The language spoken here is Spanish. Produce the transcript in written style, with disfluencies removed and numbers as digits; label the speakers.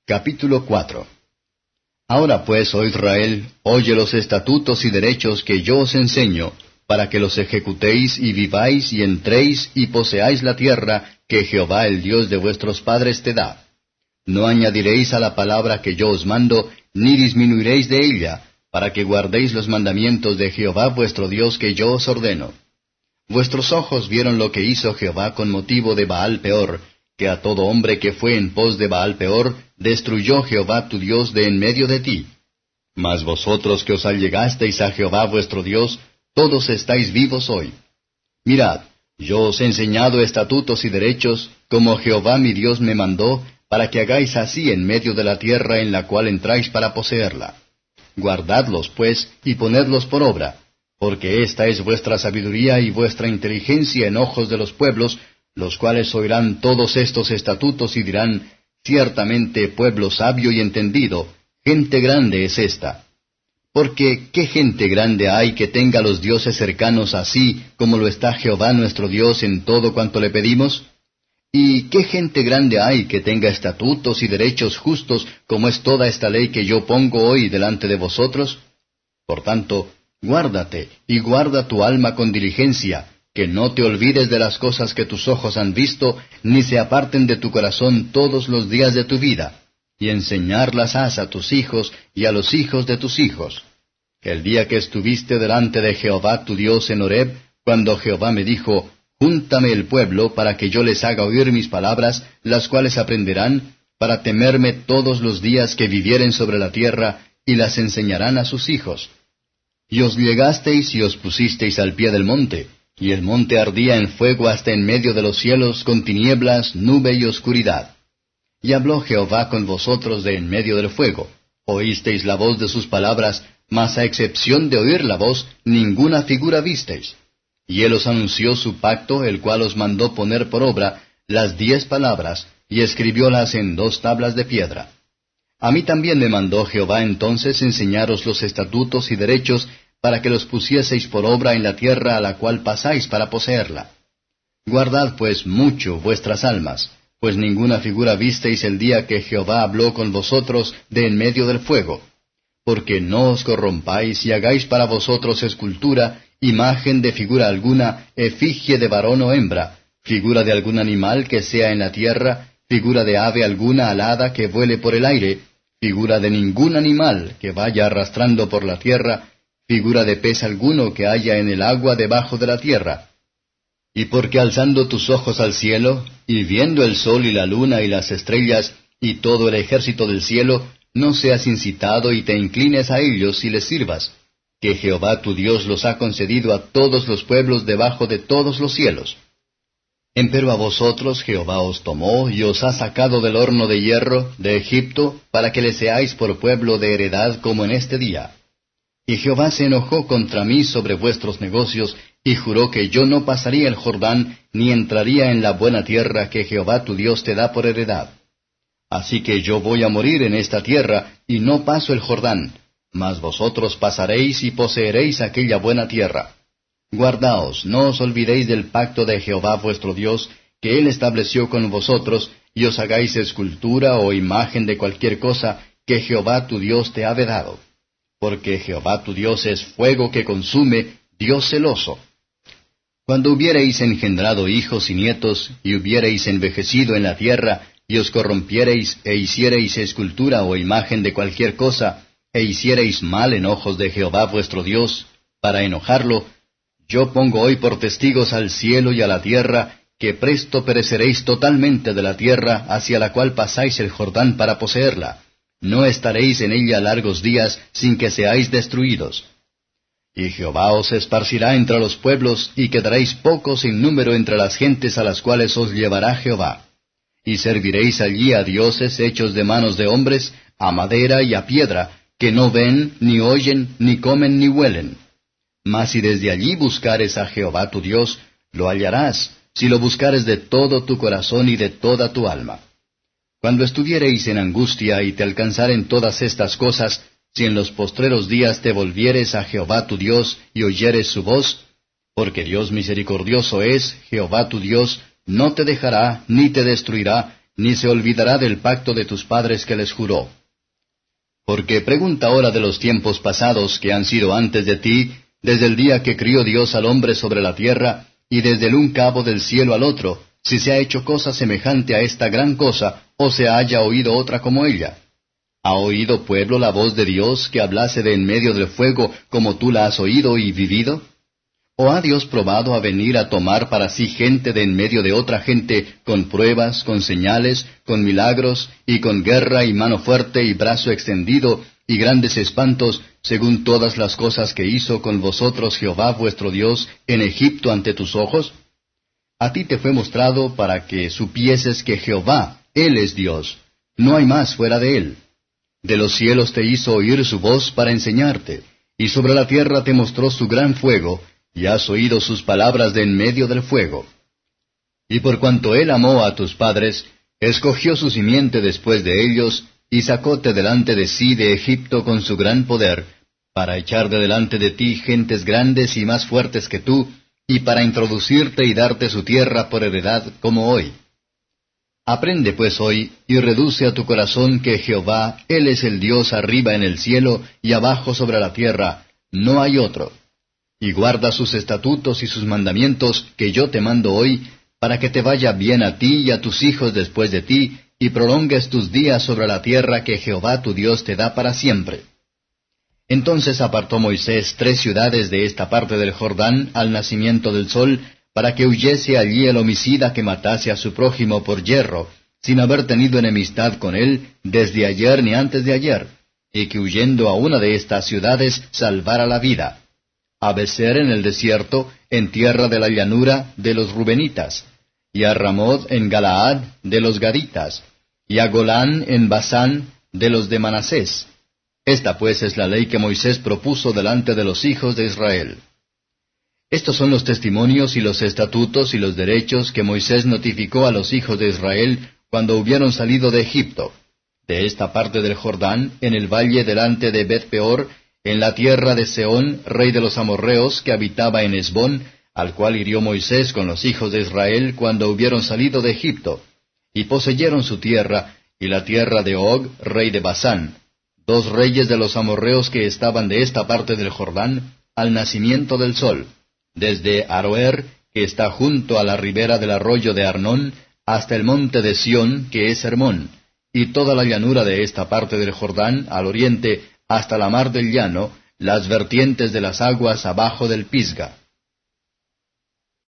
Speaker 1: Capítulo 4. Ahora pues, oh Israel, oye los estatutos y derechos que yo os enseño, para que los ejecutéis y viváis y entréis y poseáis la tierra que Jehová el Dios de vuestros padres te da. No añadiréis a la palabra que yo os mando, ni disminuiréis de ella, para que guardéis los mandamientos de Jehová vuestro Dios que yo os ordeno. Vuestros ojos vieron lo que hizo Jehová con motivo de Baal Peor, que a todo hombre que fue en pos de Baal Peor, destruyó Jehová tu Dios de en medio de ti. Mas vosotros que os allegasteis a Jehová vuestro Dios, todos estáis vivos hoy. Mirad, yo os he enseñado estatutos y derechos, como Jehová mi Dios me mandó, para que hagáis así en medio de la tierra en la cual entráis para poseerla. Guardadlos, pues, y ponedlos por obra, porque esta es vuestra sabiduría y vuestra inteligencia en ojos de los pueblos, los cuales oirán todos estos estatutos y dirán, ciertamente pueblo sabio y entendido, gente grande es esta. Porque ¿qué gente grande hay que tenga los dioses cercanos así como lo está Jehová nuestro Dios en todo cuanto le pedimos? ¿Y qué gente grande hay que tenga estatutos y derechos justos como es toda esta ley que yo pongo hoy delante de vosotros? Por tanto, guárdate y guarda tu alma con diligencia, que no te olvides de las cosas que tus ojos han visto, ni se aparten de tu corazón todos los días de tu vida, y enseñarlas has a tus hijos y a los hijos de tus hijos. El día que estuviste delante de Jehová tu Dios en Horeb, cuando Jehová me dijo, Júntame el pueblo para que yo les haga oír mis palabras, las cuales aprenderán, para temerme todos los días que vivieren sobre la tierra, y las enseñarán a sus hijos. Y os llegasteis y os pusisteis al pie del monte, y el monte ardía en fuego hasta en medio de los cielos, con tinieblas, nube y oscuridad. Y habló Jehová con vosotros de en medio del fuego. Oísteis la voz de sus palabras, mas a excepción de oír la voz, ninguna figura visteis. Y él os anunció su pacto, el cual os mandó poner por obra las 10 palabras, y escribiólas en 2 tablas de piedra. A mí también me mandó Jehová entonces enseñaros los estatutos y derechos, para que los pusieseis por obra en la tierra a la cual pasáis para poseerla. Guardad pues mucho vuestras almas, pues ninguna figura visteis el día que Jehová habló con vosotros de en medio del fuego. Porque no os corrompáis y hagáis para vosotros escultura, imagen de figura alguna, efigie de varón o hembra, figura de algún animal que sea en la tierra, figura de ave alguna alada que vuele por el aire, figura de ningún animal que vaya arrastrando por la tierra, figura de pez alguno que haya en el agua debajo de la tierra. Y porque alzando tus ojos al cielo, y viendo el sol y la luna y las estrellas, y todo el ejército del cielo, no seas incitado y te inclines a ellos y les sirvas, que Jehová tu Dios los ha concedido a todos los pueblos debajo de todos los cielos. Empero a vosotros Jehová os tomó y os ha sacado del horno de hierro de Egipto, para que le seáis por pueblo de heredad como en este día. Y Jehová se enojó contra mí sobre vuestros negocios, y juró que yo no pasaría el Jordán, ni entraría en la buena tierra que Jehová tu Dios te da por heredad. Así que yo voy a morir en esta tierra, y no paso el Jordán, mas vosotros pasaréis y poseeréis aquella buena tierra. Guardaos, no os olvidéis del pacto de Jehová vuestro Dios, que él estableció con vosotros, y os hagáis escultura o imagen de cualquier cosa que Jehová tu Dios te ha vedado. Porque Jehová tu Dios es fuego que consume, Dios celoso. Cuando hubiereis engendrado hijos y nietos, y hubiereis envejecido en la tierra, y os corrompiereis e hiciereis escultura o imagen de cualquier cosa, e hiciereis mal en ojos de Jehová vuestro Dios, para enojarlo, yo pongo hoy por testigos al cielo y a la tierra, que presto pereceréis totalmente de la tierra hacia la cual pasáis el Jordán para poseerla. No estaréis en ella largos días sin que seáis destruidos. Y Jehová os esparcirá entre los pueblos, y quedaréis pocos en número entre las gentes a las cuales os llevará Jehová. Y serviréis allí a dioses hechos de manos de hombres, a madera y a piedra, que no ven, ni oyen, ni comen, ni huelen. Mas si desde allí buscares a Jehová tu Dios, lo hallarás, si lo buscares de todo tu corazón y de toda tu alma. Cuando estuviereis en angustia y te alcanzaren todas estas cosas, si en los postreros días te volvieres a Jehová tu Dios y oyeres su voz, porque Dios misericordioso es, Jehová tu Dios, no te dejará ni te destruirá, ni se olvidará del pacto de tus padres que les juró. Porque pregunta ahora de los tiempos pasados que han sido antes de ti, desde el día que crió Dios al hombre sobre la tierra, y desde el un cabo del cielo al otro, si se ha hecho cosa semejante a esta gran cosa, o se haya oído otra como ella. ¿Ha oído pueblo la voz de Dios que hablase de en medio del fuego como tú la has oído y vivido? ¿O ha Dios probado a venir a tomar para sí gente de en medio de otra gente, con pruebas, con señales, con milagros, y con guerra y mano fuerte y brazo extendido, y grandes espantos, según todas las cosas que hizo con vosotros Jehová vuestro Dios en Egipto ante tus ojos? A ti te fue mostrado para que supieses que Jehová, Él es Dios, no hay más fuera de Él. De los cielos te hizo oír su voz para enseñarte, y sobre la tierra te mostró su gran fuego, y has oído sus palabras de en medio del fuego. Y por cuanto Él amó a tus padres, escogió su simiente después de ellos, y sacóte delante de sí de Egipto con su gran poder, para echar de delante de ti gentes grandes y más fuertes que tú, y para introducirte y darte su tierra por heredad como hoy. Aprende pues hoy, y reduce a tu corazón que Jehová, Él es el Dios arriba en el cielo, y abajo sobre la tierra, no hay otro. Y guarda sus estatutos y sus mandamientos que yo te mando hoy, para que te vaya bien a ti y a tus hijos después de ti, y prolongues tus días sobre la tierra que Jehová tu Dios te da para siempre. Entonces apartó Moisés 3 ciudades de esta parte del Jordán al nacimiento del sol, para que huyese allí el homicida que matase a su prójimo por yerro, sin haber tenido enemistad con él desde ayer ni antes de ayer, y que huyendo a una de estas ciudades salvara la vida. A Becer en el desierto, en tierra de la llanura, de los Rubenitas, y a Ramoth en Galaad, de los Gaditas, y a Golán en Basán, de los de Manasés. Esta pues es la ley que Moisés propuso delante de los hijos de Israel. Estos son los testimonios y los estatutos y los derechos que Moisés notificó a los hijos de Israel cuando hubieron salido de Egipto, de esta parte del Jordán, en el valle delante de Bet-peor, en la tierra de Sehón, rey de los amorreos, que habitaba en Hesbón, al cual hirió Moisés con los hijos de Israel cuando hubieron salido de Egipto, y poseyeron su tierra, y la tierra de Og, rey de Basán, 2 reyes de los amorreos que estaban de esta parte del Jordán, al nacimiento del sol, desde Aroer, que está junto a la ribera del arroyo de Arnón, hasta el monte de Sión, que es Hermón, y toda la llanura de esta parte del Jordán, al oriente, hasta la mar del llano, las vertientes de las aguas abajo del Pisga.